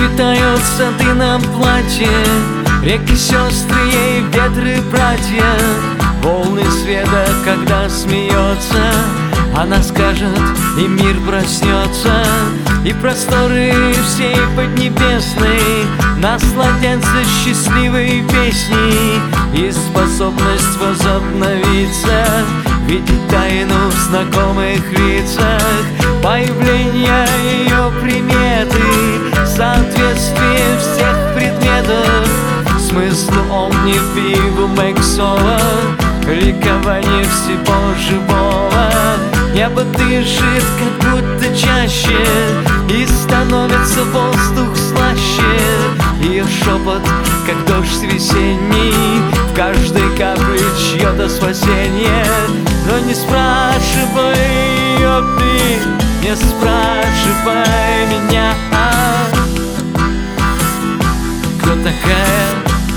Расцветают сады на платье, реки, сестры, ей ветры, братья. Волны света, когда смеется, она скажет, и мир проснется. И просторы всей поднебесной насладятся счастливой песней. И способность возобновиться, видеть тайну в знакомых лицах. Появление ее приметы, соответствие всех предметов смыслу омнифигу мексова, ликование всего живого. Небо дышит, как будто чаще, и становится воздух слаще. Ее шепот, как дождь весенний, в каждой капле чье-то спасение. Но не спрашивай ее ты, не спрашивай меня. Кто такая?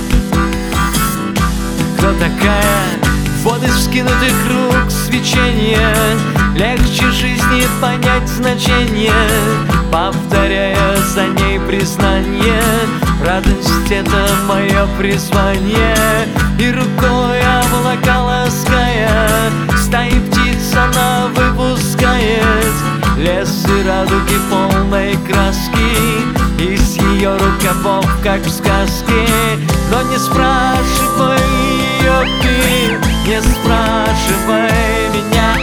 Кто такая? Вот из вскинутых рук свечение, легче жизни понять значение, повторяя за ней признание. Радость — это мое призвание. И рукой облака лаская, стаи птиц она выпускает. Лес и радуги полной краски, из ее рукавов, как в сказке. Но не спрашивай ее ты, не спрашивай меня.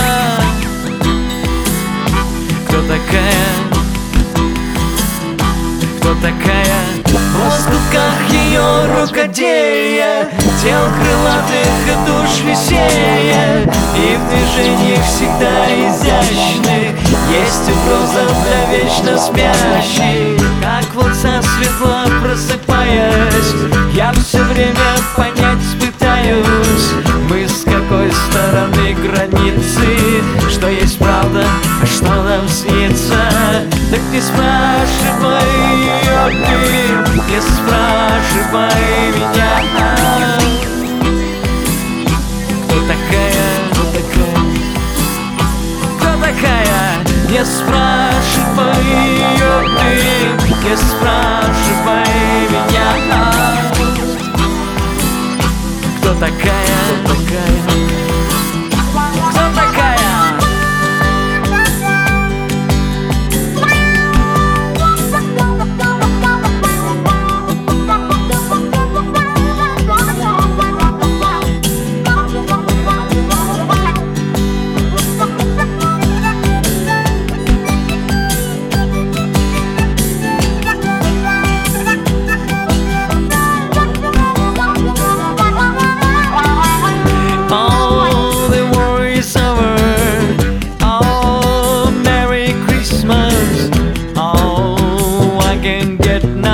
Кто такая? Кто такая? В лоскутках ее рукоделия, тел крылатых и душ веселья. И в движениях всегда изящных есть угроза для вечно спящих. Как вот засветло просыпаясь, я все время понять пытаюсь, мы с какой стороны границы, что есть правда, а что нам снится. Так не спрашивай ее ты, не спрашивай меня. Кто такая? Кто такая? Кто такая? Не спрашивай ее ты, не спрашивай меня. Кто такая? Кто такая? Кто такая? Getting